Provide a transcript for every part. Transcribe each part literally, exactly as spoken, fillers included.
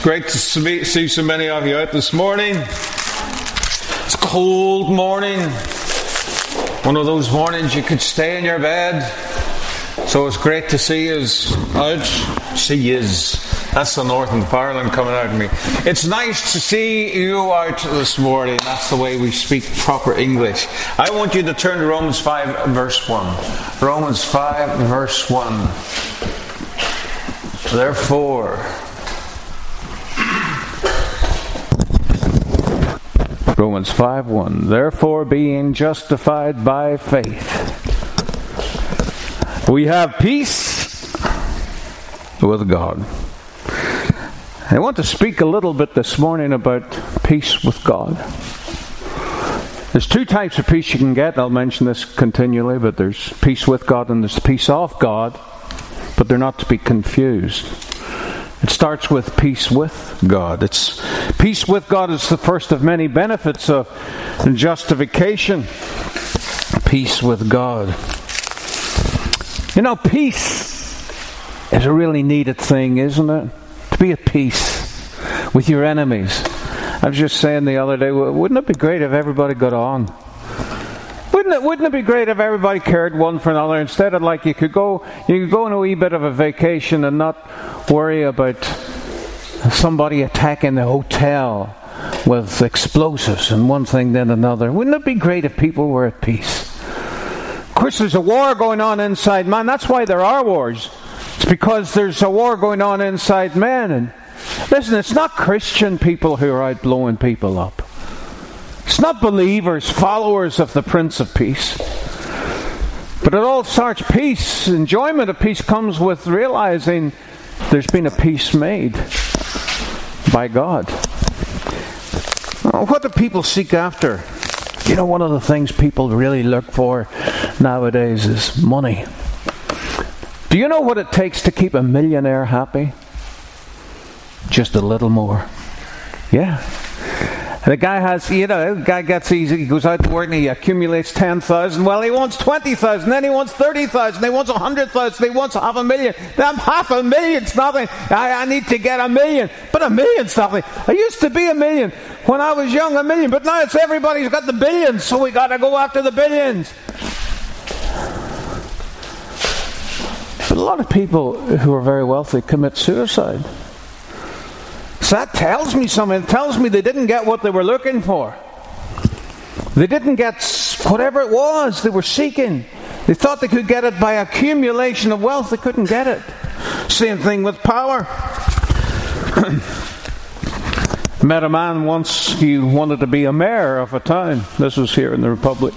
Great to see so many of you out this morning. It's a cold morning. One of those mornings you could stay in your bed. So it's great to see yous out. See yous. That's the Northern Ireland coming out of me. It's nice to see you out this morning. That's the way we speak proper English. I want you to turn to Romans five verse one. Romans five verse one. Therefore... Romans five one. Therefore, being justified by faith, we have peace with God. I want to speak a little bit this morning about peace with God. There's two types of peace you can get. I'll mention this continually, but there's peace with God and there's peace of God, but they're not to be confused. It starts with peace with God. It's peace with God is the first of many benefits of justification. Peace with God. You know, peace is a really needed thing, isn't it? To be at peace with your enemies. I was just saying the other day, wouldn't it be great if everybody got on? Wouldn't it, wouldn't it be great if everybody cared one for another? Instead of like you could go, you could go on a wee bit of a vacation and not worry about somebody attacking the hotel with explosives and one thing then another. Wouldn't it be great if people were at peace? Of course, there's a war going on inside man. That's why there are wars. It's because there's a war going on inside men. And listen, it's not Christian people who are out blowing people up. It's not believers, followers of the Prince of Peace. But it all starts peace. Enjoyment of peace comes with realizing there's been a peace made by God. What do people seek after? You know, one of the things people really look for nowadays is money. Do you know what it takes to keep a millionaire happy? Just a little more. Yeah. The guy has, you know, the guy gets, he goes out to work and he accumulates ten thousand. Well, he wants twenty thousand, then he wants thirty thousand, he wants one hundred thousand, he wants half a million. Then half a million's nothing. I, I need to get a million. But a million's nothing. I used to be a million when I was young, a million. But now it's everybody's got the billions, so we got to go after the billions. But a lot of people who are very wealthy commit suicide. So that tells me something. It tells me they didn't get what they were looking for. They didn't get whatever it was they were seeking. They thought they could get it by accumulation of wealth. They couldn't get it. Same thing with power. I met a man once, he wanted to be a mayor of a town. This was here in the Republic.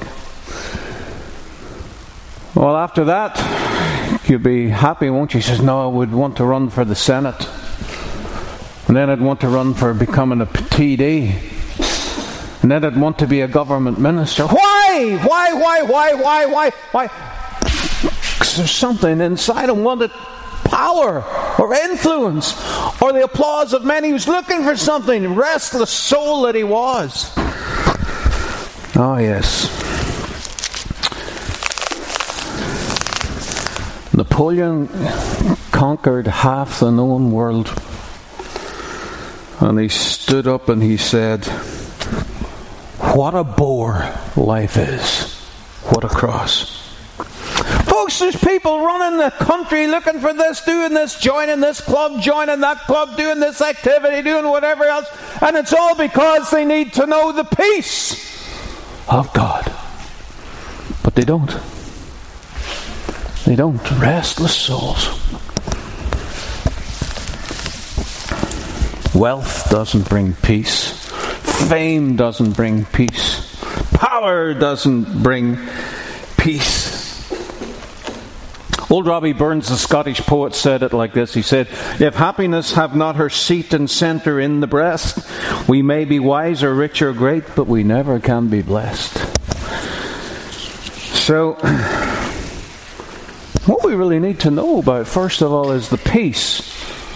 Well, after that, you'd be happy, won't you? He says, no, I would want to run for the Senate. And then I'd want to run for becoming a T D. And then I'd want to be a government minister. Why? Why, why, why, why, why, why? Because there's something inside him wanted power or influence or the applause of men. He was looking for something. Restless soul that he was. Oh, yes. Napoleon conquered half the known world. And he stood up and he said, what a bore life is. What a cross. Folks, there's people running the country looking for this, doing this, joining this club, joining that club, doing this activity, doing whatever else. And it's all because they need to know the peace of God. But they don't. They don't. Restless souls. Wealth doesn't bring peace. Fame doesn't bring peace. Power doesn't bring peace. Old Robbie Burns, the Scottish poet, said it like this. He said, if happiness have not her seat and centre in the breast, we may be wise or rich or great, but we never can be blessed. So, what we really need to know about, first of all, is the peace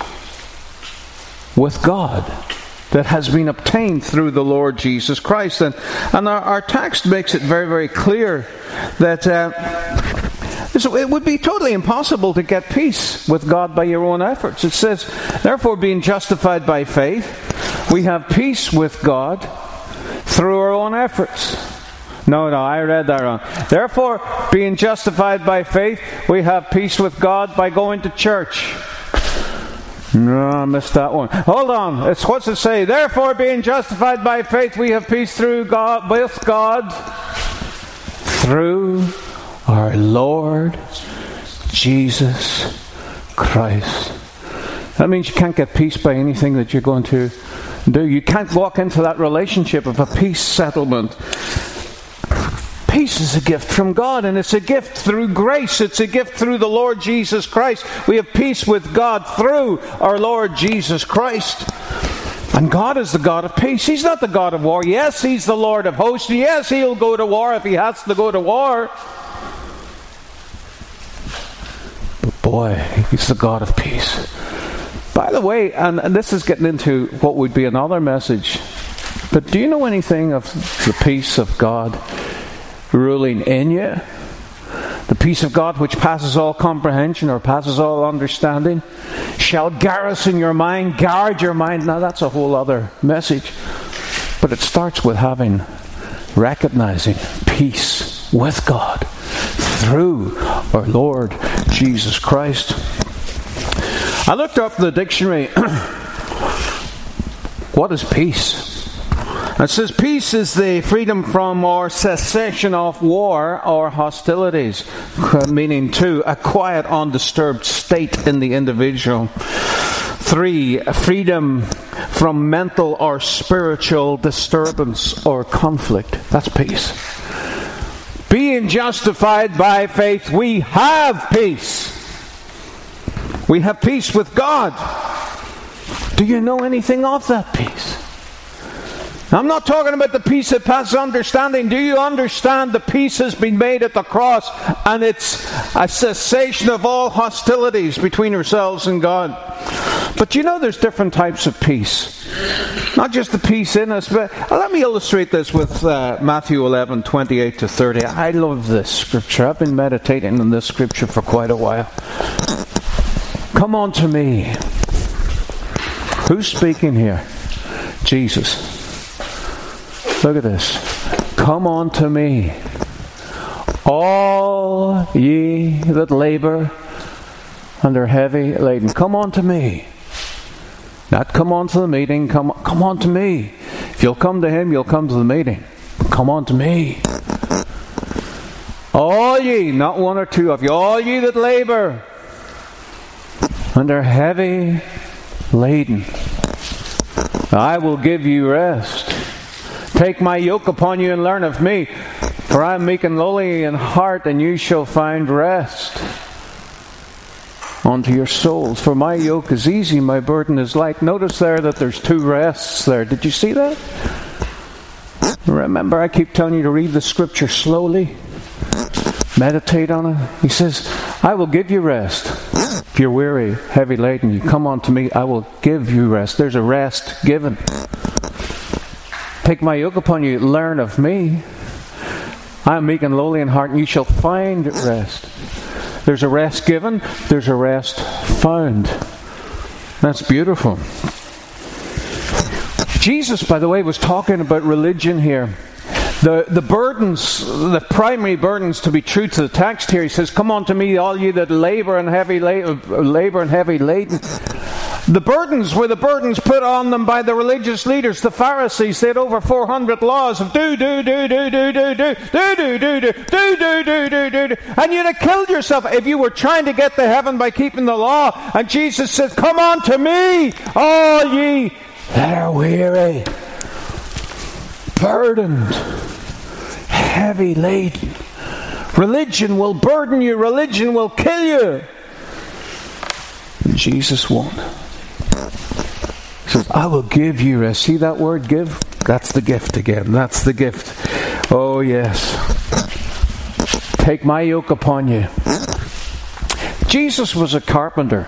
with God that has been obtained through the Lord Jesus Christ. And, and our, our text makes it very, very clear that uh, So it would be totally impossible to get peace with God by your own efforts. It says, therefore, being justified by faith, we have peace with God through our own efforts. No, no, I read that wrong. Therefore, being justified by faith, we have peace with God by going to church. No, I missed that one. Hold on. It's what's it say? Therefore, being justified by faith, we have peace through God, with God, through our Lord Jesus Christ. That means you can't get peace by anything that you're going to do. You can't walk into that relationship of a peace settlement. Peace is a gift from God, and it's a gift through grace. It's a gift through the Lord Jesus Christ. We have peace with God through our Lord Jesus Christ. And God is the God of peace. He's not the God of war. Yes, He's the Lord of hosts. Yes, He'll go to war if He has to go to war. But boy, He's the God of peace. By the way, and, and this is getting into what would be another message, but do you know anything of the peace of God ruling in you? The peace of God which passes all comprehension or passes all understanding shall garrison your mind, guard your mind. Now that's a whole other message. But it starts with having, recognizing peace with God through our Lord Jesus Christ. I looked up the dictionary. What is peace? It says peace is the freedom from or cessation of war or hostilities, meaning two, a quiet, undisturbed state in the individual. Three, freedom from mental or spiritual disturbance or conflict. That's peace. Being justified by faith, we have peace. We have peace with God. Do you know anything of that peace? I'm not talking about the peace that passes understanding. Do you understand the peace has been made at the cross, and it's a cessation of all hostilities between ourselves and God? But you know there's different types of peace. Not just the peace in us, but let me illustrate this with uh, Matthew eleven, twenty-eight to thirty. I love this scripture. I've been meditating on this scripture for quite a while. Come on to me. Who's speaking here? Jesus. Look at this. Come unto me, all ye that labor and are heavy laden. Come unto me. Not come on to the meeting. Come, come on to me. If you'll come to Him, you'll come to the meeting. Come on to me. All ye, not one or two of you, all ye that labor and are heavy laden, I will give you rest. Take my yoke upon you and learn of me, for I am meek and lowly in heart, and you shall find rest unto your souls. For my yoke is easy, my burden is light. Notice there that there's two rests there. Did you see that? Remember, I keep telling you to read the scripture slowly. Meditate on it. He says, I will give you rest. If you're weary, heavy laden, you come unto me, I will give you rest. There's a rest given. Take my yoke upon you, learn of me. I am meek and lowly in heart, and you shall find rest. There's a rest given, there's a rest found. That's beautiful. Jesus, by the way, was talking about religion here. The the burdens, the primary burdens, to be true to the text here, he says, come unto me, all you that labor and heavy la- labor and heavy laden. The burdens were the burdens put on them by the religious leaders, the Pharisees. They had over four hundred laws of do, do, do, do, do, do, do, do, do, do, do, do, do, do, do, do, do. And you'd have killed yourself if you were trying to get to heaven by keeping the law. And Jesus says, come on to me, all ye that are weary, burdened, heavy laden. Religion will burden you. Religion will kill you. And Jesus won't. He says, I will give you rest. See that word, give? That's the gift again. That's the gift. Oh, yes. Take my yoke upon you. Jesus was a carpenter.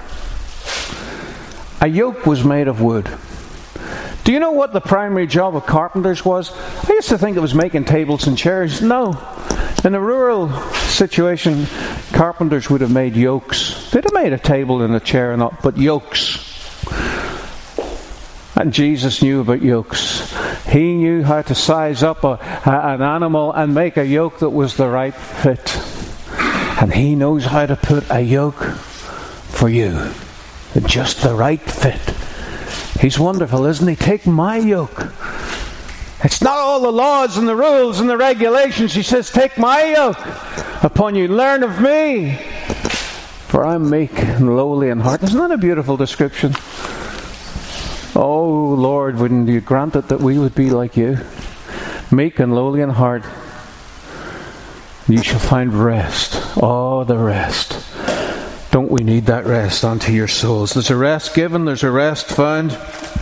A yoke was made of wood. Do you know what the primary job of carpenters was? I used to think it was making tables and chairs. No. In a rural situation, carpenters would have made yokes. They'd have made a table and a chair and all, but yokes. And Jesus knew about yokes. He knew how to size up a, a, an animal and make a yoke that was the right fit. And He knows how to put a yoke for you. Just the right fit. He's wonderful, isn't He? Take my yoke. It's not all the laws and the rules and the regulations. He says, take my yoke upon you. Learn of me. For I'm meek and lowly in heart. Isn't that a beautiful description? Oh, Lord, wouldn't you grant it that we would be like you? Meek and lowly in heart. You shall find rest. Oh, the rest. Don't we need that rest unto your souls? There's a rest given. There's a rest found.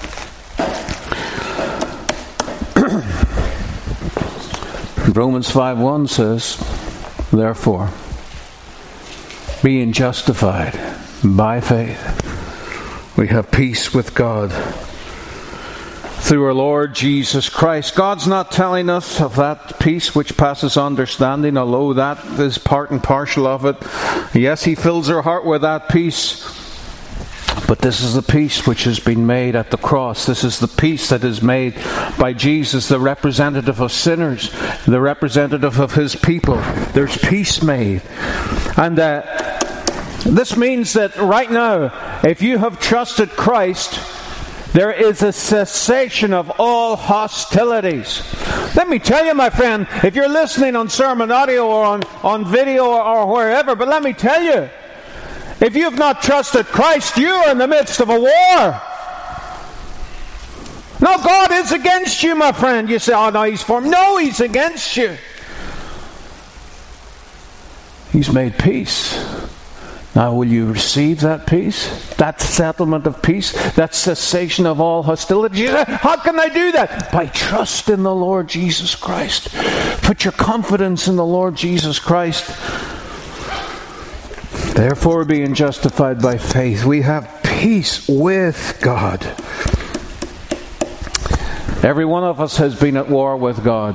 Romans five one says, therefore, being justified by faith, we have peace with God through our Lord Jesus Christ. God's not telling us of that peace which passes understanding, although that is part and parcel of it. Yes, He fills our heart with that peace. But this is the peace which has been made at the cross. This is the peace that is made by Jesus, the representative of sinners, the representative of His people. There's peace made. And uh, this means that right now, if you have trusted Christ, there is a cessation of all hostilities. Let me tell you, my friend, if you're listening on sermon audio or on, on video or, or wherever, but let me tell you, if you've not trusted Christ, you are in the midst of a war. No, God is against you, my friend. You say, oh no, He's for me. No, He's against you. He's made peace. Now, will you receive that peace? That settlement of peace? That cessation of all hostility? How can I do that? By trust in the Lord Jesus Christ. Put your confidence in the Lord Jesus Christ. Therefore, being justified by faith, we have peace with God. Every one of us has been at war with God.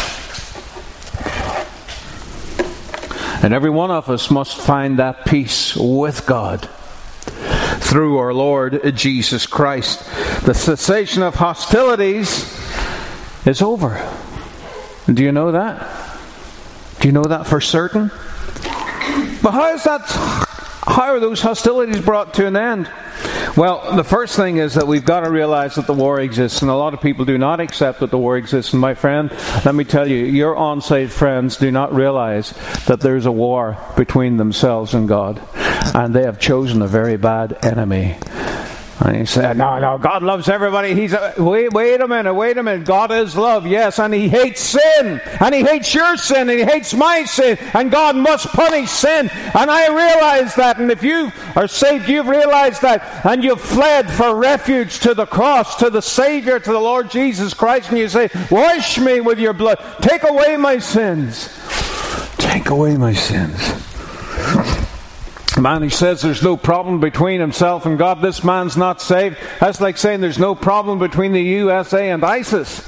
And every one of us must find that peace with God through our Lord Jesus Christ. The cessation of hostilities is over. Do you know that? Do you know that for certain? But how is that? How are those hostilities brought to an end? Well, the first thing is that we've got to realize that the war exists, and a lot of people do not accept that the war exists. And my friend, let me tell you, your unsaved friends do not realize that there's a war between themselves and God, and they have chosen a very bad enemy. And he said, no, no, God loves everybody. He's a, wait, wait a minute, wait a minute. God is love, yes, and He hates sin, and He hates your sin, and He hates my sin, and God must punish sin. And I realize that, and if you are saved, you've realized that, and you've fled for refuge to the cross, to the Savior, to the Lord Jesus Christ, and you say, wash me with your blood. Take away my sins. Take away my sins. Man, he says there's no problem between himself and God. This man's not saved. That's like saying there's no problem between the U S A and ISIS.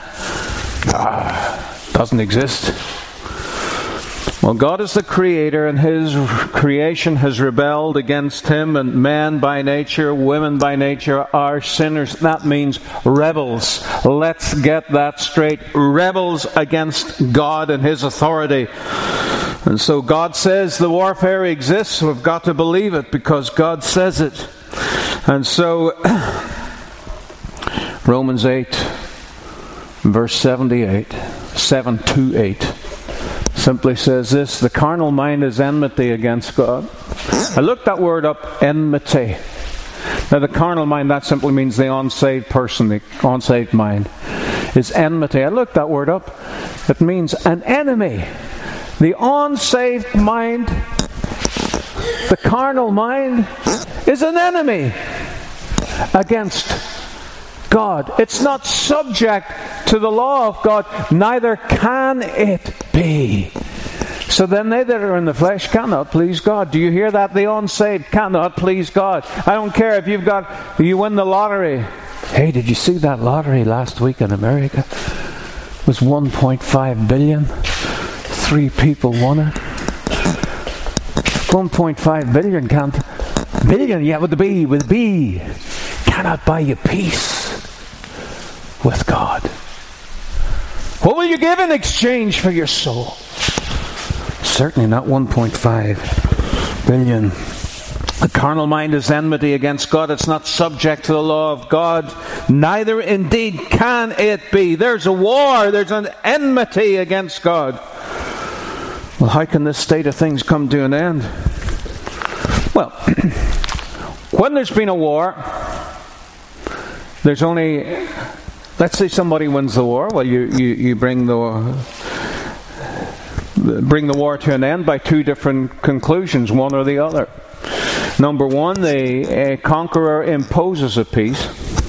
ah, doesn't exist. Well, God is the Creator, and His creation has rebelled against Him, and men by nature, women by nature are sinners. That means rebels. Let's get that straight. Rebels against God and His authority. And so God says the warfare exists, so we've got to believe it because God says it. And so Romans eight, verse seventy-eight, seven to eight, simply says this: the carnal mind is enmity against God. I looked that word up, enmity. Now the carnal mind, that simply means the unsaved person, the unsaved mind, is enmity. I looked that word up. It means an enemy. The unsaved mind, the carnal mind, is an enemy against God. It's not subject to the law of God, neither can it be. So then they that are in the flesh cannot please God. Do you hear that? The unsaved cannot please God. I don't care if you've got, you win the lottery. Hey, did you see that lottery last week in America? It was one point five billion. three people won it. one point five billion can't. Billion, yeah, with the B, with the B, cannot buy you peace with God. What will you give in exchange for your soul? Certainly not one point five billion. The carnal mind is enmity against God. It's not subject to the law of God. Neither indeed can it be. There's a war. There's an enmity against God. Well, how can this state of things come to an end? Well, when there's been a war, there's only, let's say somebody wins the war. Well, you, you, you bring the bring the war to an end by two different conclusions, one or the other. Number one, the uh, conqueror imposes a peace,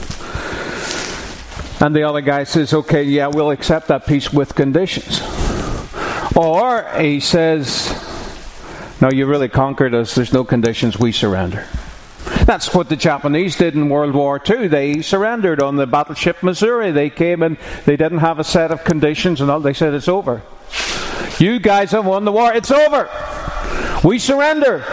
and the other guy says, okay, yeah, we'll accept that peace with conditions. Or he says, no, you really conquered us, there's no conditions, we surrender. That's what the Japanese did in World War Two. They surrendered on the battleship Missouri. They came and they didn't have a set of conditions and all. They said, it's over. You guys have won the war. It's over. We surrender.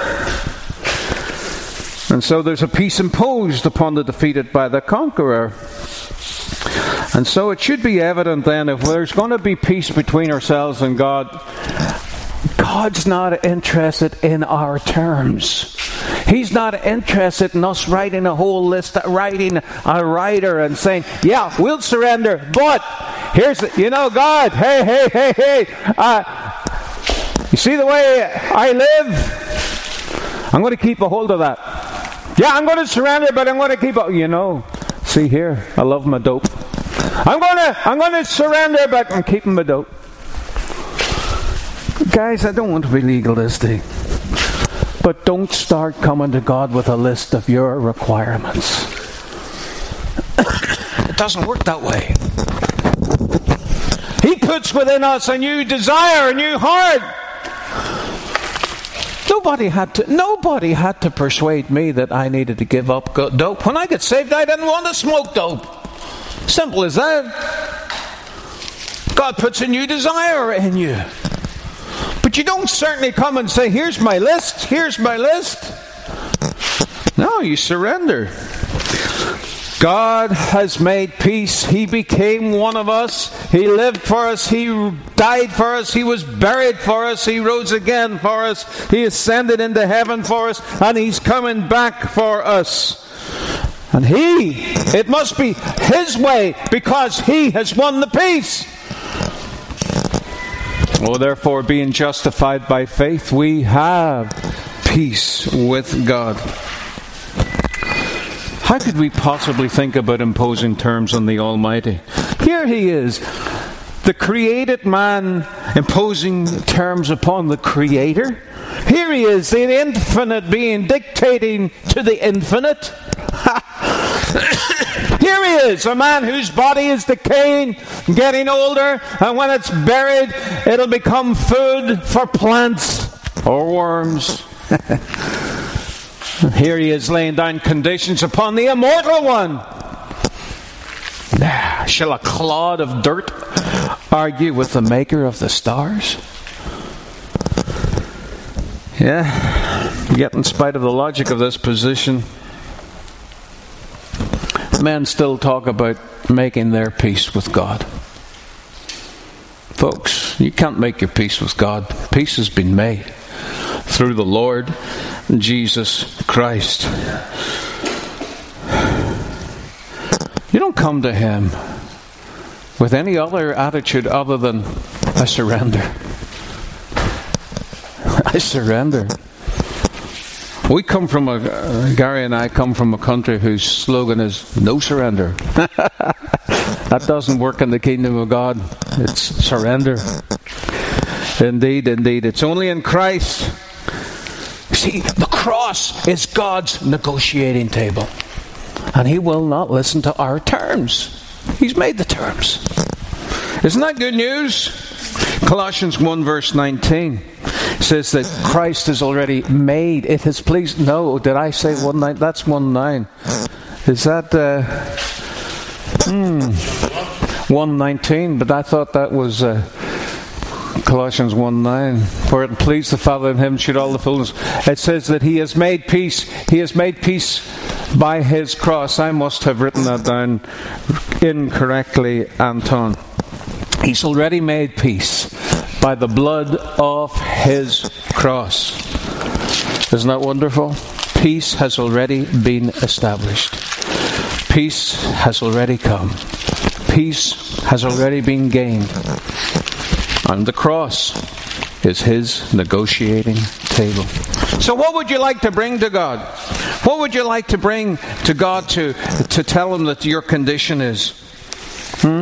And so there's a peace imposed upon the defeated by the conqueror. And so it should be evident then, if there's going to be peace between ourselves and God, God's not interested in our terms. He's not interested in us writing a whole list, writing a writer and saying, yeah, we'll surrender, but here's the, you know, God, hey, hey, hey, hey, uh, you see the way I live? I'm going to keep a hold of that. Yeah, I'm going to surrender, but I'm going to keep a, you know, see here, I love my dope. I'm going to, I'm going to surrender, but I'm keeping my dope. Guys, I don't want to be legalistic, but don't start coming to God with a list of your requirements. It doesn't work that way. He puts within us a new desire, a new heart. Nobody had to, nobody had to persuade me that I needed to give up dope. When I got saved, I didn't want to smoke dope. Simple as that. God puts a new desire in you. But you don't certainly come and say, here's my list, here's my list. No, you surrender. God has made peace. He became one of us. He lived for us. He died for us. He was buried for us. He rose again for us. He ascended into heaven for us. And He's coming back for us. And He, it must be His way, because He has won the peace. Oh, therefore, being justified by faith, we have peace with God. How could we possibly think about imposing terms on the Almighty? Here He is, the created man imposing terms upon the Creator. Here He is, the infinite being dictating to the infinite. Here He is, a man whose body is decaying, getting older, and when it's buried, it'll become food for plants or worms. Here He is, laying down conditions upon the immortal one. Nah, shall a clod of dirt argue with the maker of the stars? Yeah, yet in spite of the logic of this position, men still talk about making their peace with God. Folks, you can't make your peace with God. Peace has been made through the Lord Jesus Christ. You don't come to Him with any other attitude other than, I surrender. I surrender. We come from a, uh, Gary and I come from a country whose slogan is no surrender. That doesn't work in the kingdom of God. It's surrender. Indeed, indeed. It's only in Christ. See, the cross is God's negotiating table. And He will not listen to our terms. He's made the terms. Isn't that good news? Colossians one verse nineteen says that Christ has already made, it has pleased. No, did I say one nine? That's one nine. Is that uh, hmm, one nineteen? But I thought that was uh, Colossians one nine, for it pleased the Father, in him should all the fullness. It says that he has made peace. He has made peace by his cross. I must have written that down incorrectly, Anton. He's already made peace by the blood of his cross. Isn't that wonderful? Peace has already been established. Peace has already come. Peace has already been gained. And the cross is his negotiating table. So what would you like to bring to God? What would you like to bring to God to, to tell him that your condition is? Hmm?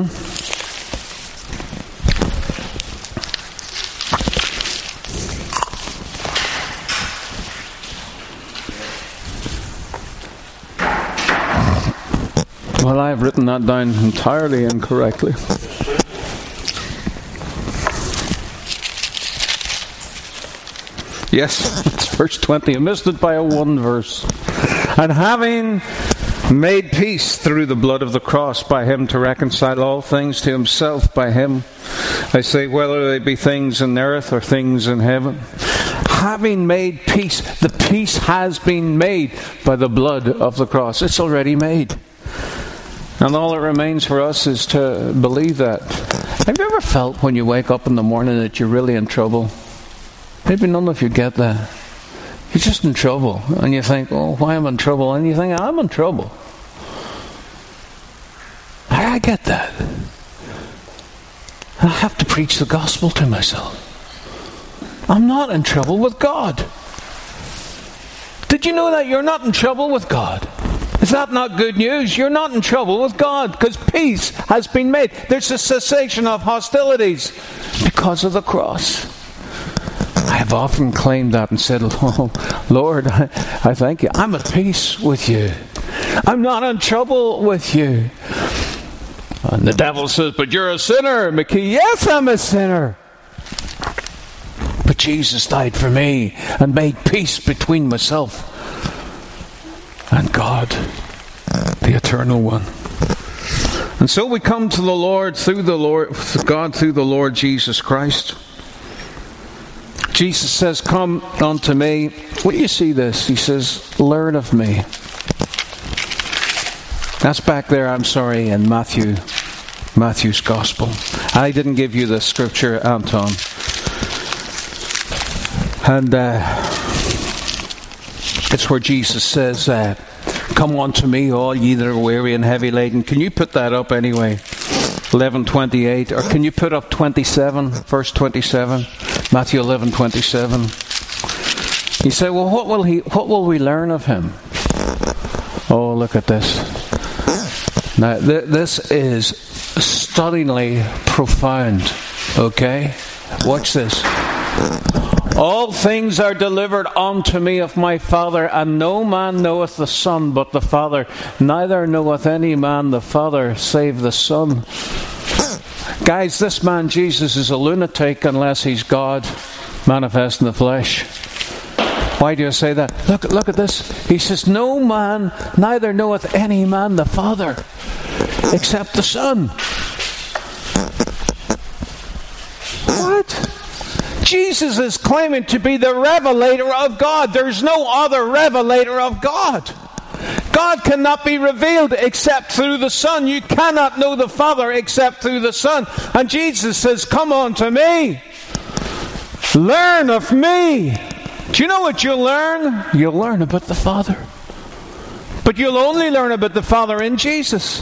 Well, I've written that down entirely incorrectly. Yes, it's verse twenty. I missed it by a one verse. And having made peace through the blood of the cross, by him to reconcile all things to himself, by him, I say, whether they be things in earth or things in heaven. Having made peace, the peace has been made by the blood of the cross. It's already made. And all that remains for us is to believe that. Have you ever felt when you wake up in the morning that you're really in trouble? Maybe none of you get that. You're just in trouble. And you think, oh, why am I in trouble? And you think, I'm in trouble. I, I get that. I have to preach the gospel to myself. I'm not in trouble with God. Did you know that you're not in trouble with God? Is that not good news? You're not in trouble with God because peace has been made. There's a cessation of hostilities because of the cross. I have often claimed that and said, oh, Lord, I, I thank you. I'm at peace with you. I'm not in trouble with you. And the devil says, but you're a sinner, McKee. Yes, I'm a sinner. But Jesus died for me and made peace between myself and God, the Eternal One. And so we come to the Lord through the Lord, God through the Lord Jesus Christ. Jesus says, come unto me. Will you see this? He says, learn of me. That's back there, I'm sorry, in Matthew, Matthew's Gospel. I didn't give you the scripture, Anton. And uh, it's where Jesus says, uh, come unto me, all ye that are weary and heavy laden. Can you put that up anyway? eleven twenty-eight. Or can you put up twenty-seven, verse twenty-seven? Matthew eleven twenty-seven. You say, well, what will he? What will we learn of him? Oh, look at this. Now, th- this is stunningly profound. Okay? Watch this. All things are delivered unto me of my Father, and no man knoweth the Son but the Father. Neither knoweth any man the Father save the Son. Guys, this man Jesus is a lunatic unless he's God manifest in the flesh. Why do you say that? Look, look at this. He says, no man, neither knoweth any man the Father except the Son. What? Jesus is claiming to be the revelator of God. There's no other revelator of God. God cannot be revealed except through the Son. You cannot know the Father except through the Son. And Jesus says, come unto me. Learn of me. Do you know what you'll learn? You'll learn about the Father. But you'll only learn about the Father in Jesus.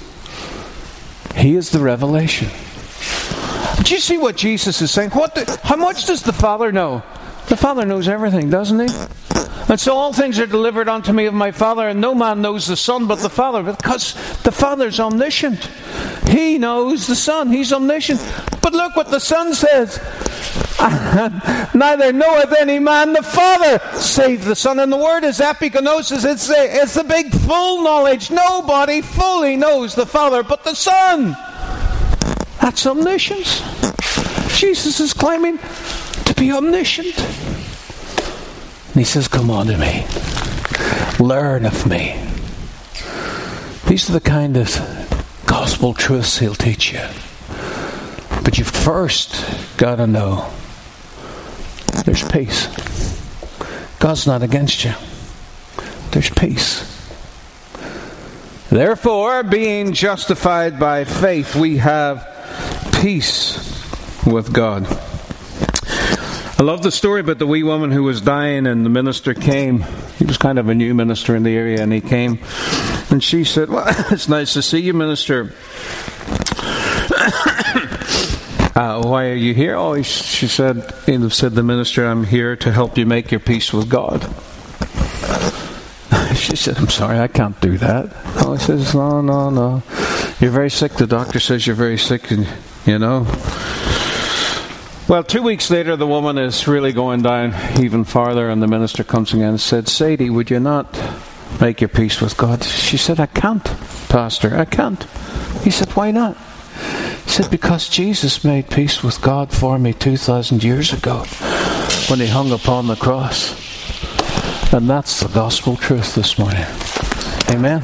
He is the revelation. Do you see what Jesus is saying? What? The, how much does the Father know? The Father knows everything, doesn't he? And so all things are delivered unto me of my Father, and no man knows the Son but the Father, because the Father's omniscient. He knows the Son. He's omniscient. But look what the Son says. Neither knoweth any man the Father save the Son. And the word is epignosis. It's, a, it's the big full knowledge. Nobody fully knows the Father but the Son. That's omniscience. Jesus is claiming to be omniscient. And he says, come on to me. Learn of me. These are the kind of gospel truths he'll teach you. But you first got to know there's peace. God's not against you. There's peace. Therefore, being justified by faith, we have peace with God. I love the story about the wee woman who was dying and the minister came. He was kind of a new minister in the area, and he came and she said, well, it's nice to see you, minister. Uh, why are you here? Oh, she said, he said the minister, I'm here to help you make your peace with God. She said, I'm sorry, I can't do that. Oh, he says, no, no, no. You're very sick. The doctor says you're very sick, and you know. Well, two weeks later, the woman is really going down even farther, and the minister comes again and said, Sadie, would you not make your peace with God? She said, I can't, Pastor, I can't. He said, why not? He said, because Jesus made peace with God for me two thousand years ago when he hung upon the cross. And that's the gospel truth this morning. Amen.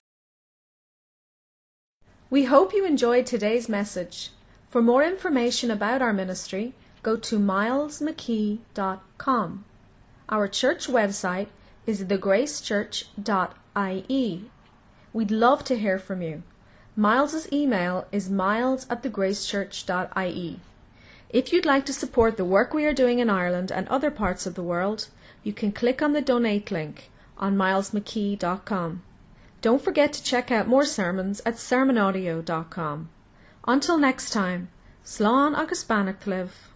We hope you enjoyed today's message. For more information about our ministry, go to miles mckee dot com. Our church website is the grace church dot I E. We'd love to hear from you. Miles's email is miles at the grace church dot I E. If you'd like to support the work we are doing in Ireland and other parts of the world, you can click on the donate link on miles mckee dot com. Don't forget to check out more sermons at sermon audio dot com. Until next time, slán agus banach libh.